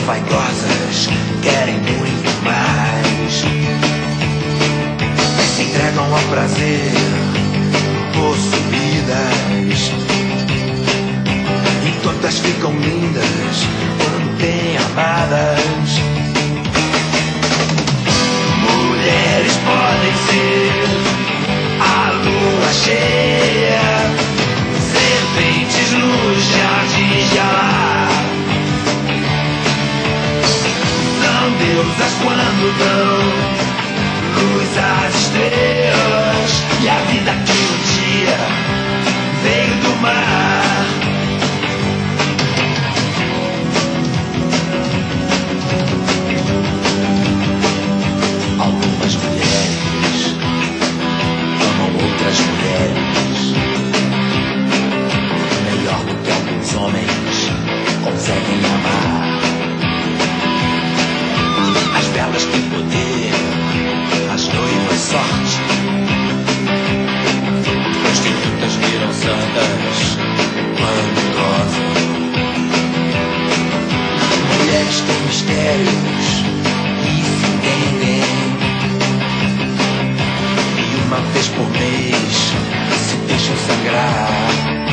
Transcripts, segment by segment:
vaidosas querem muito mais, se entregam ao prazer possuídas, e todas ficam lindas quando têm amadas. Mulheres podem ser a lua cheia, serpentes nos jardins de Alá. São deusas quando dão luz às estrelas, e a vida que um dia veio do mar. Algumas mulheres amam outras mulheres melhor do que alguns homens conseguem amar. As belas têm poder, as noivas sorte, prostitutas viram santas quando gozam. Mulheres têm mistérios e se entendem, e uma vez por mês se deixam sangrar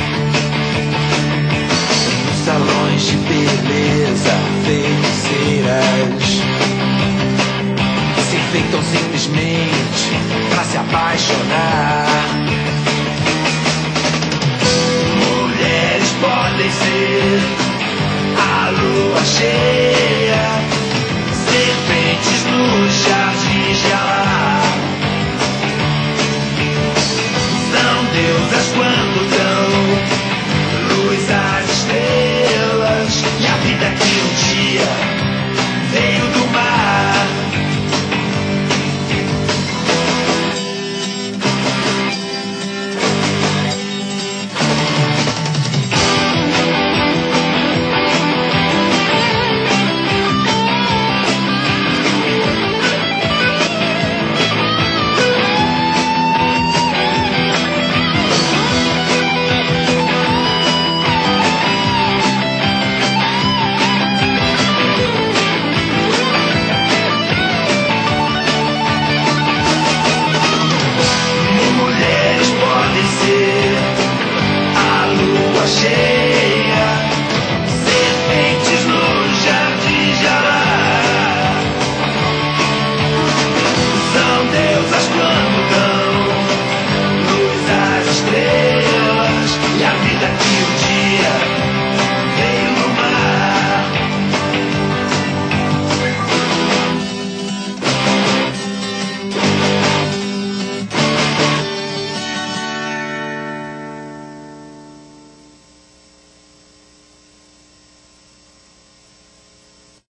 nos salões de beleza, feiticeiras se enfeitam simplesmente pra se apaixonar. Mulheres podem ser a lua cheia, serpentes nos jardins de Alá. São deusas quando